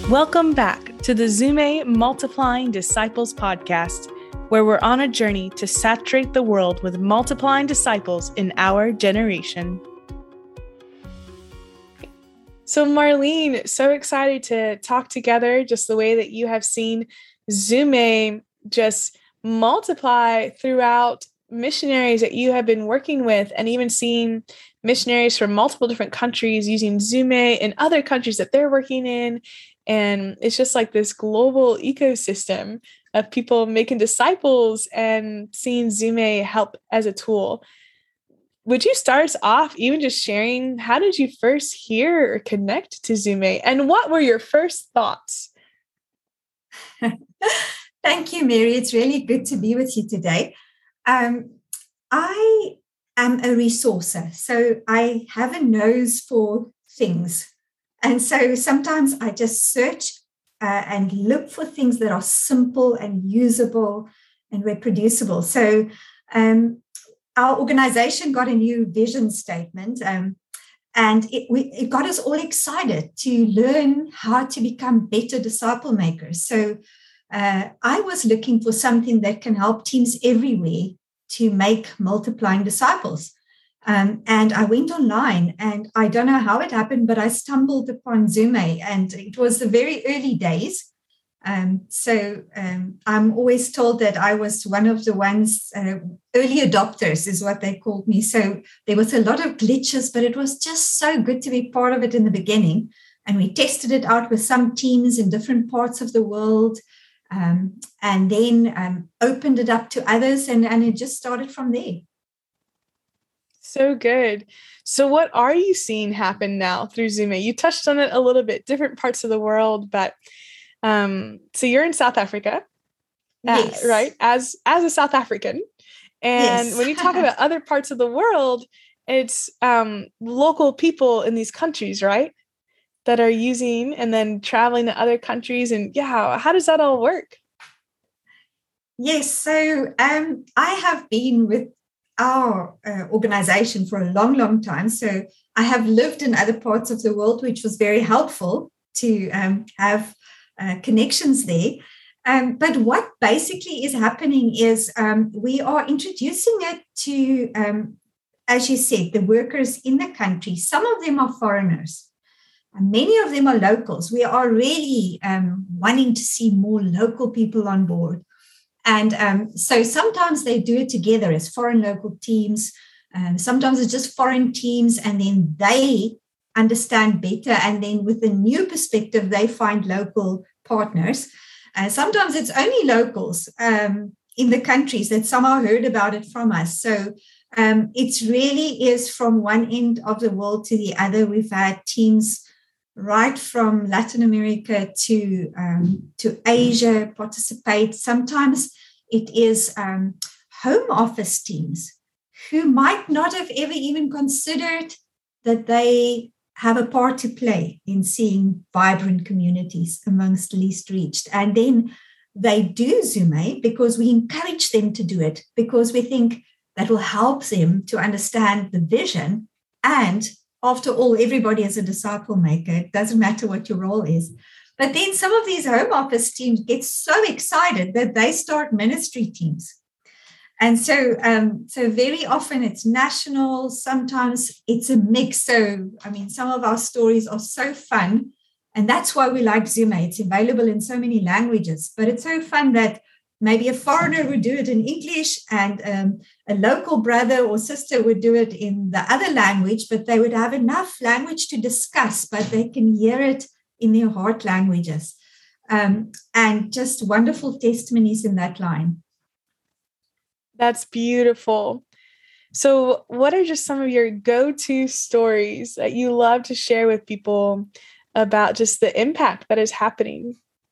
Welcome back to the Zume Multiplying Disciples podcast, where we're on a journey to saturate the world with multiplying disciples in our generation. So Marlene, so excited to talk together, just the way that you have seen Zume just multiply throughout missionaries that you have been working with, and even seeing missionaries from multiple different countries using Zume in other countries that they're working in. And it's just like this global ecosystem of people making disciples and seeing Zume help as a tool. Would you start us off even just sharing, how did you first hear or connect to Zume, and what were your first thoughts? Thank you, Mary. It's really good to be with you today. I am a resourcer, so I have a nose for things. And so sometimes I just search and look for things that are simple and usable and reproducible. So our organization got a new vision statement, and it got us all excited to learn how to become better disciple makers. So I was looking for something that can help teams everywhere to make multiplying disciples. And I went online, and I don't know how it happened, but I stumbled upon Zume, and it was the very early days. So I'm always told that I was one of the ones, early adopters is what they called me. So there was a lot of glitches, but it was just so good to be part of it in the beginning. And we tested it out with some teams in different parts of the world, and then opened it up to others, and it just started from there. So good. So what are you seeing happen now through Zume? You touched on it a little bit, different parts of the world, but so you're in South Africa, yes. Right? As a South African. And yes. When you talk about other parts of the world, it's local people in these countries, right? That are using and then traveling to other countries. And yeah, how does that all work? Yes. So I have been with our organization for a long, long time. So I have lived in other parts of the world, which was very helpful to have connections there. But what basically is happening is we are introducing it to, as you said, the workers in the country. Some of them are foreigners, and many of them are locals. We are really wanting to see more local people on board. And so sometimes they do it together as foreign local teams. Sometimes it's just foreign teams, and then they understand better. And then with a new perspective, they find local partners. Sometimes it's only locals in the countries that somehow heard about it from us. So it really is from one end of the world to the other. We've had teams right from Latin America to Asia participate. Sometimes it is home office teams who might not have ever even considered that they have a part to play in seeing vibrant communities amongst the least reached. And then they do Zume because we encourage them to do it, because we think that will help them to understand the vision. And after all, everybody is a disciple maker. It doesn't matter what your role is. But then some of these home office teams get so excited that they start ministry teams. And so very often it's national. Sometimes it's a mix. So, I mean, some of our stories are so fun. And that's why we like Zume. It's available in so many languages. But it's so fun that maybe a foreigner would do it in English, and a local brother or sister would do it in the other language, but they would have enough language to discuss, but they can hear it in their heart languages. And just wonderful testimonies in that line. That's beautiful. So what are just some of your go-to stories that you love to share with people about just the impact that is happening?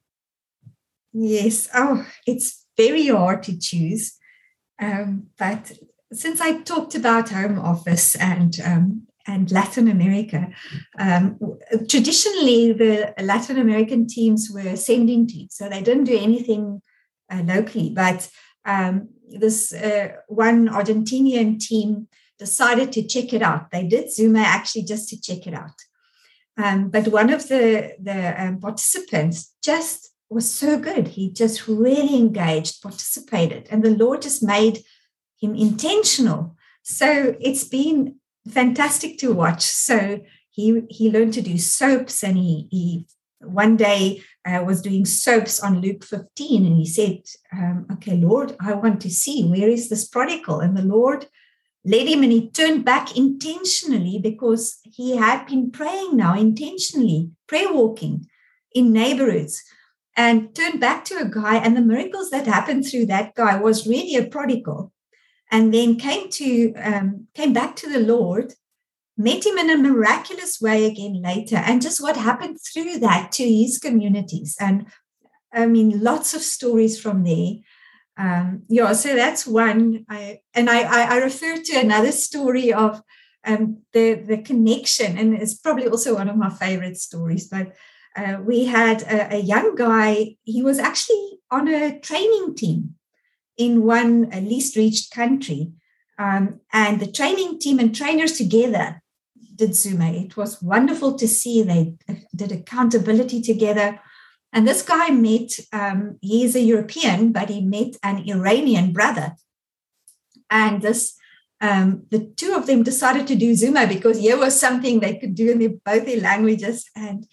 Yes. Oh, it's very hard to choose. But since I talked about home office and Latin America, traditionally the Latin American teams were sending teams, so they didn't do anything locally. But this one Argentinian team decided to check it out. They did Zume actually just to check it out. But one of the participants just was so good. He just really engaged, participated, and the Lord just made him intentional. So it's been fantastic to watch. So he learned to do soaps, and he one day was doing soaps on Luke 15, and he said, okay, Lord, I want to see, where is this prodigal? And the Lord led him, and he turned back intentionally, because he had been praying now intentionally, prayer walking in neighborhoods, and turned back to a guy. And the miracles that happened through that guy was really a prodigal, and then came back to the Lord, met him in a miraculous way again later, and just what happened through that to his communities. And I mean, lots of stories from there. So that's one. I refer to another story of the connection, and it's probably also one of my favorite stories. But we had a young guy. He was actually on a training team in one least reached country, and the training team and trainers together did Zume. It was wonderful to see. They did accountability together. And this guy met, he is a European, but he met an Iranian brother. And the two of them decided to do Zuma, because here was something they could do in both their languages. And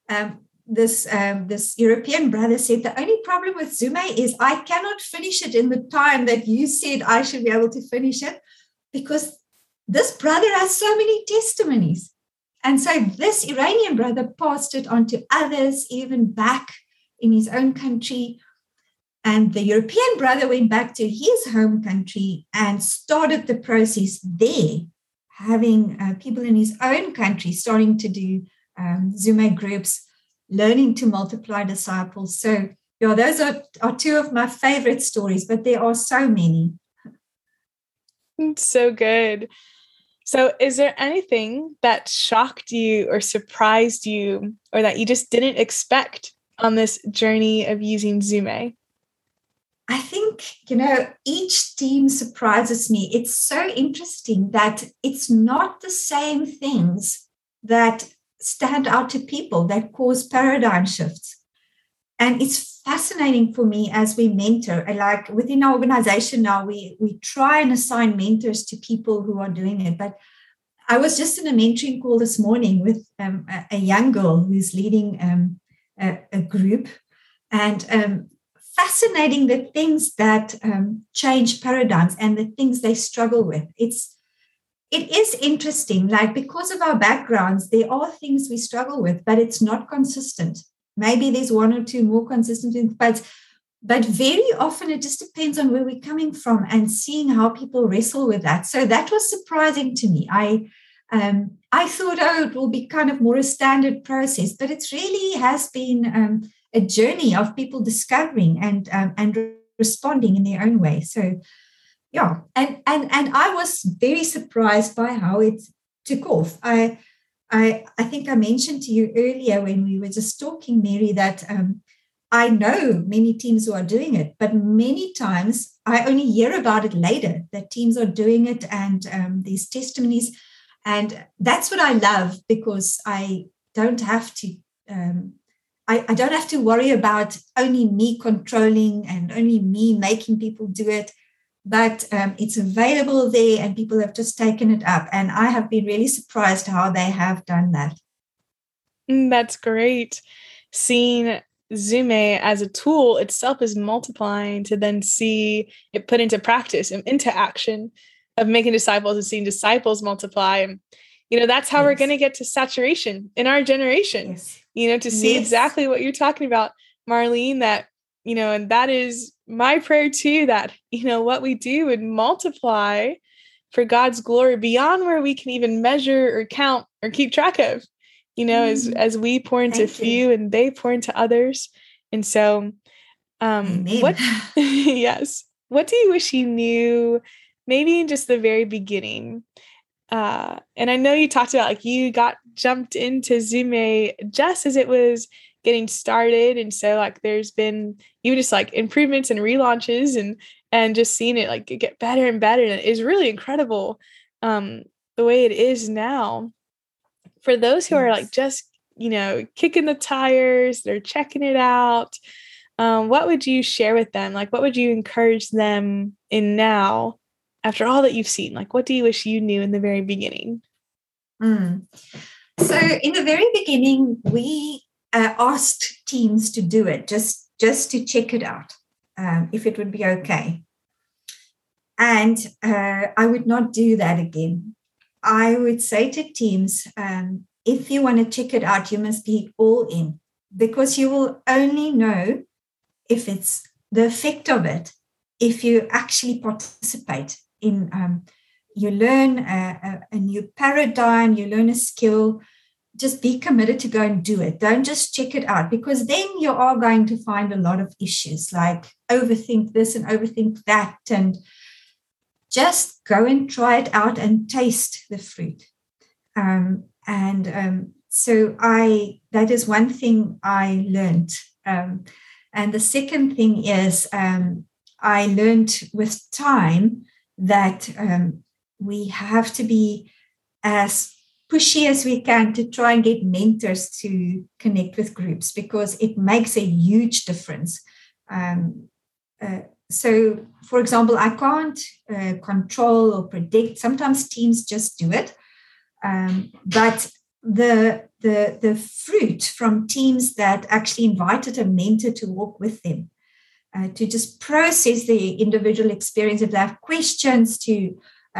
this European brother said, the only problem with Zuma is I cannot finish it in the time that you said I should be able to finish it, because this brother has so many testimonies. And so this Iranian brother passed it on to others, even back in his own country. And the European brother went back to his home country and started the process there, having people in his own country starting to do Zume groups, learning to multiply disciples. So those are two of my favorite stories, but there are so many. It's so good. So is there anything that shocked you or surprised you, or that you just didn't expect on this journey of using Zume? I think, each team surprises me. It's so interesting that it's not the same things that stand out to people that cause paradigm shifts. And it's fascinating for me as we mentor, like within our organization now, we try and assign mentors to people who are doing it. But I was just in a mentoring call this morning with a young girl who's leading a group, and fascinating the things that change paradigms and the things they struggle with. It is interesting, like because of our backgrounds, there are things we struggle with, but it's not consistent. Maybe there's one or two more consistent things, but very often it just depends on where we're coming from and seeing how people wrestle with that. So that was surprising to me. I thought, it will be kind of more a standard process, but it really has been a journey of people discovering and responding in their own way. So, yeah, and I was very surprised by how it took off. I think I mentioned to you earlier when we were just talking, Mary, that I know many teams who are doing it, but many times I only hear about it later, that teams are doing it, and these testimonies. And that's what I love, because I don't have to I don't have to worry about only me controlling and only me making people do it, but it's available there and people have just taken it up. And I have been really surprised how they have done that. That's great. Seeing Zume as a tool itself is multiplying, to then see it put into practice and into action of making disciples and seeing disciples multiply. And, that's how we're going to get to saturation in our generation, to see exactly what you're talking about, Marlene, that, and that is my prayer too, that, what we do would multiply for God's glory beyond where we can even measure or count or keep track of, as we pour into few and they pour into others. And so, yes. What do you wish you knew maybe in just the very beginning? And I know you talked about, like, you got jumped into Zume just as it was getting started. And so, like, there's been even just like improvements and relaunches and just seeing it like get better and better. And it is really incredible the way it is now. For those who are like just kicking the tires, they're checking it out. What would you share with them? Like, what would you encourage them in now after all that you've seen? Like, what do you wish you knew in the very beginning? So in the very beginning, we asked teams to do it, just to check it out, if it would be okay. And I would not do that again. I would say to teams, if you want to check it out, you must be all in, because you will only know if it's the effect of it if you actually participate in. You learn a new paradigm, you learn a skill. Just be committed to go and do it. Don't just check it out, because then you are going to find a lot of issues like overthink this and overthink that, and just go and try it out and taste the fruit. So that is one thing I learned. And the second thing is I learned with time that we have to be as pushy as we can to try and get mentors to connect with groups, because it makes a huge difference. So, for example, I can't control or predict. Sometimes teams just do it. But the fruit from teams that actually invited a mentor to walk with them, to just process the individual experience, if they have questions, to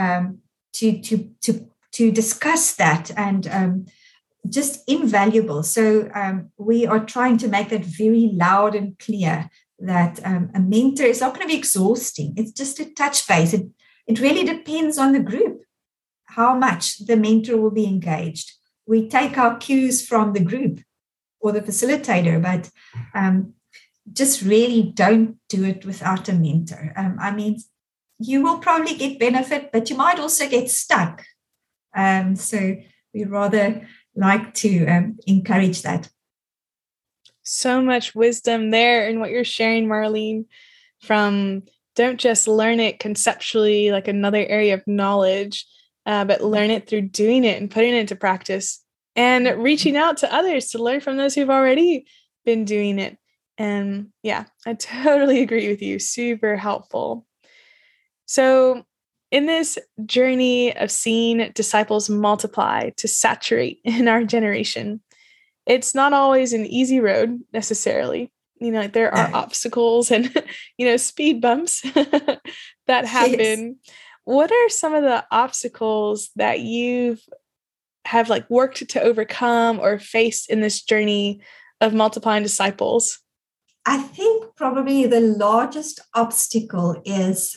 discuss that, and just invaluable. So we are trying to make that very loud and clear, that a mentor is not going to be exhausting. It's just a touch base. It really depends on the group, how much the mentor will be engaged. We take our cues from the group or the facilitator, but just really don't do it without a mentor. You will probably get benefit, but you might also get stuck. So we rather like to encourage that. So much wisdom there in what you're sharing, Marlene, from don't just learn it conceptually like another area of knowledge, but learn it through doing it and putting it into practice and reaching out to others to learn from those who've already been doing it. And yeah, I totally agree with you. Super helpful. So in this journey of seeing disciples multiply to saturate in our generation, it's not always an easy road necessarily. There are obstacles and, speed bumps that happen. Yes. What are some of the obstacles that have worked to overcome or faced in this journey of multiplying disciples? I think probably the largest obstacle is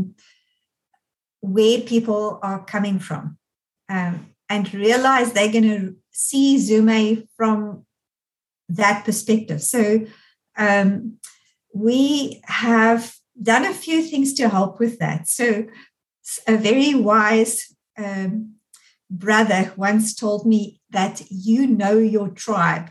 where people are coming from, and realize they're going to see Zume from that perspective. So we have done a few things to help with that. So a very wise brother once told me that your tribe.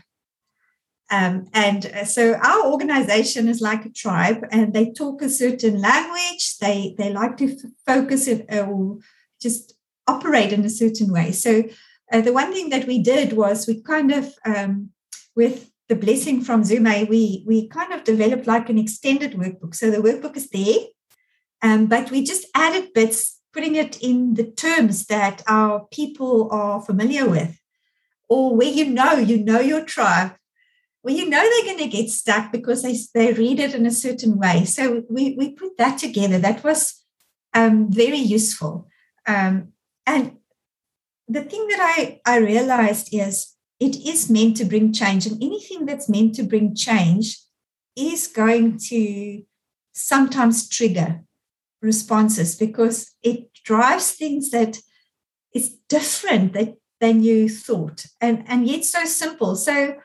So our organization is like a tribe, and they talk a certain language. They like to focus it or just operate in a certain way. So the one thing that we did was we kind of, with the blessing from Zume, we kind of developed like an extended workbook. So the workbook is there, but we just added bits, putting it in the terms that our people are familiar with, or where you know your tribe. Well, they're going to get stuck because they read it in a certain way. So we put that together. That was very useful. And the thing that I realized is it is meant to bring change. And anything that's meant to bring change is going to sometimes trigger responses, because it drives things that is different than you thought. And yet so simple. So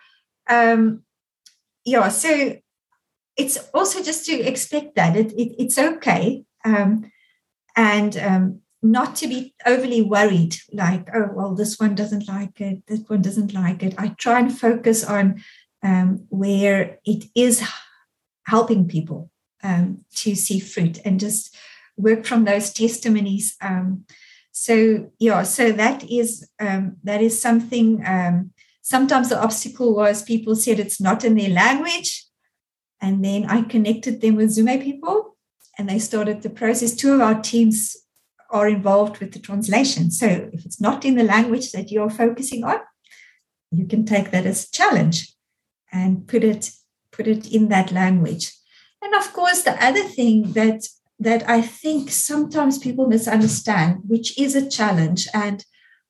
so it's also just to expect that it's okay, and not to be overly worried, like, oh, well, this one doesn't like it, this one doesn't like it. I try and focus on where it is helping people to see fruit, and just work from those testimonies. So that is something. Sometimes the obstacle was people said it's not in their language. And then I connected them with Zume people and they started the process. 2 of our teams are involved with the translation. So if it's not in the language that you're focusing on, you can take that as a challenge and put it in that language. And of course, the other thing that I think sometimes people misunderstand, which is a challenge. And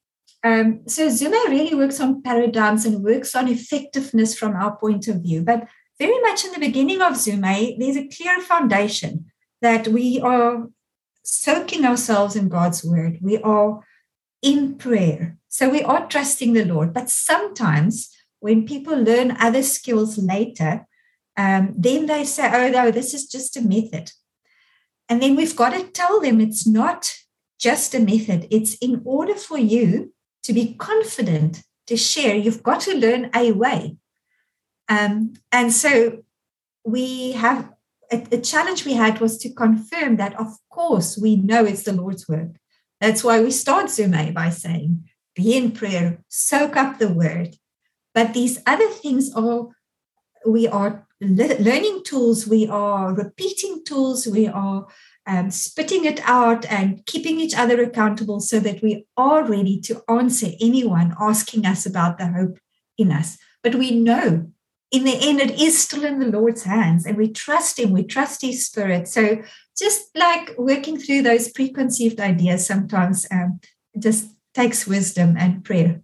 so Zume really works on paradigms and works on effectiveness from our point of view. But very much in the beginning of Zume, there's a clear foundation that we are soaking ourselves in God's word. We are in prayer. So we are trusting the Lord. But sometimes when people learn other skills later, then they say, oh, no, this is just a method. And then we've got to tell them it's not just a method. It's in order for you to be confident to share, you've got to learn a way. And so we have a challenge we had was to confirm that, of course, we know it's the Lord's work. That's why we start Zume by saying, be in prayer, soak up the word. But these other things we are learning tools, we are repeating tools, we are spitting it out and keeping each other accountable so that we are ready to answer anyone asking us about the hope in us. But we know in the end, it is still in the Lord's hands and we trust him, we trust his spirit. So just like working through those preconceived ideas sometimes just takes wisdom and prayer.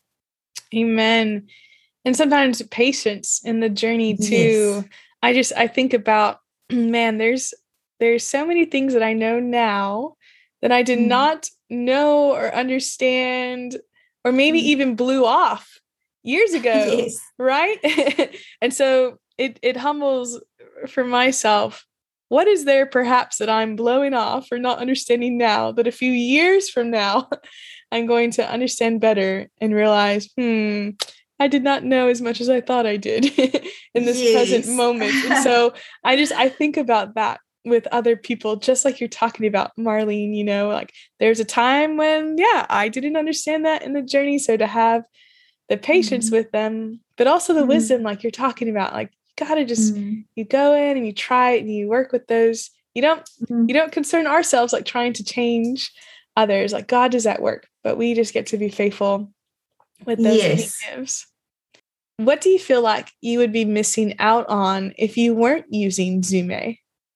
Amen. And sometimes patience in the journey too. Yes. I think about, man, there's so many things that I know now that I did not know or understand, or maybe even blew off years ago. Yes. Right? And so it humbles for myself. What is there perhaps that I'm blowing off or not understanding now that a few years from now I'm going to understand better and realize, I did not know as much as I thought I did in this present moment. And so I think about that with other people, just like you're talking about, Marlene, like there's a time when, I didn't understand that in the journey. So to have the patience with them, but also the wisdom, like you're talking about, like you gotta just, you go in and you try it and you work with those. You don't concern ourselves like trying to change others. Like God does that work, but we just get to be faithful with those that he gives. What do you feel like you would be missing out on if you weren't using Zume?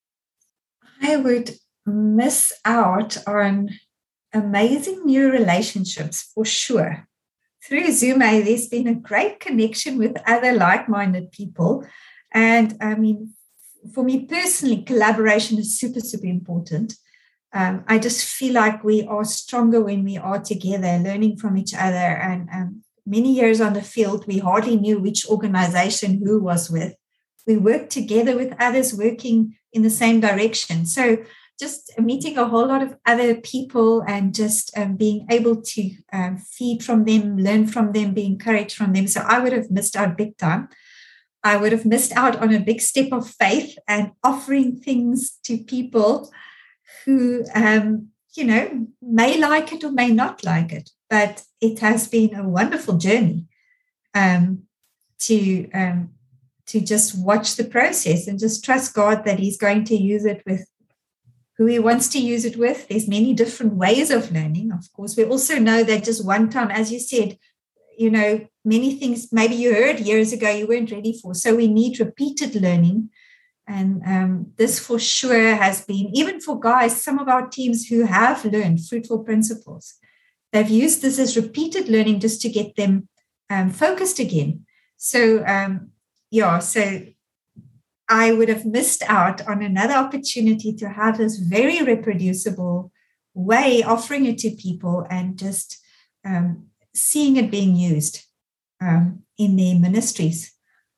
I would miss out on amazing new relationships for sure. Through Zume, there's been a great connection with other like-minded people. And I mean, for me personally, collaboration is super, super important. I just feel like we are stronger when we are together, learning from each other. And many years on the field, we hardly knew which organization who was with. We worked together with others working in the same direction. So just meeting a whole lot of other people and just being able to feed from them, learn from them, be encouraged from them. So I would have missed out big time. I would have missed out on a big step of faith and offering things to people who, may like it or may not like it. But it has been a wonderful journey to just watch the process and just trust God that he's going to use it with who he wants to use it with. There's many different ways of learning. Of course, we also know that just one time, as you said, many things maybe you heard years ago you weren't ready for. So we need repeated learning. And this for sure has been, even for guys, some of our teams who have learned fruitful principles, they've used this as repeated learning just to get them focused again. So, so I would have missed out on another opportunity to have this very reproducible way, offering it to people and just seeing it being used in their ministries.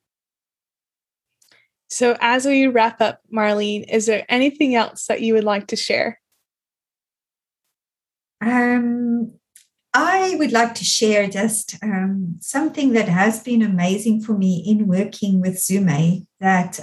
So as we wrap up, Marlene, is there anything else that you would like to share? I would like to share just something that has been amazing for me in working with Zume, that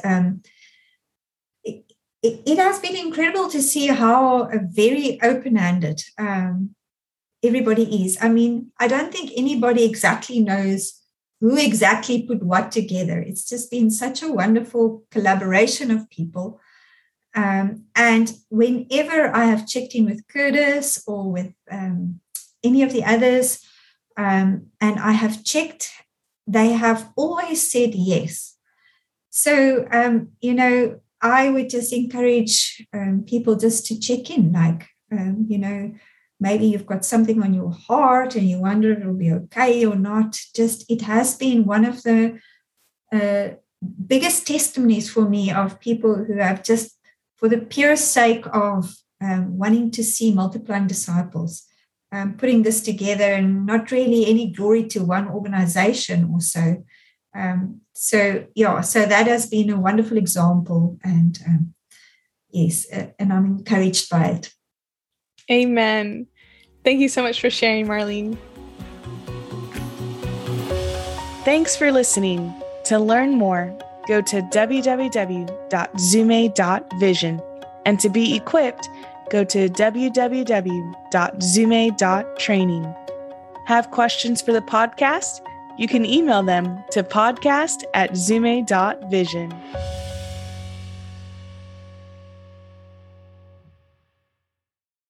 it has been incredible to see how very open-handed everybody is. I mean, I don't think anybody exactly knows who exactly put what together. It's just been such a wonderful collaboration of people. And whenever I have checked in with Curtis or with any of the others, and I have checked, they have always said yes. So, I would just encourage people just to check in, like, maybe you've got something on your heart and you wonder if it'll be okay or not. Just, it has been one of the biggest testimonies for me of people who have just, for the pure sake of wanting to see multiplying disciples, putting this together, and not really any glory to one organization or so. So that has been a wonderful example, and yes, and I'm encouraged by it. Amen. Thank you so much for sharing, Marlene. Thanks for listening. To learn more, go to www.zume.vision. And to be equipped, go to www.zume.training. Have questions for the podcast? You can email them to podcast@zume.vision.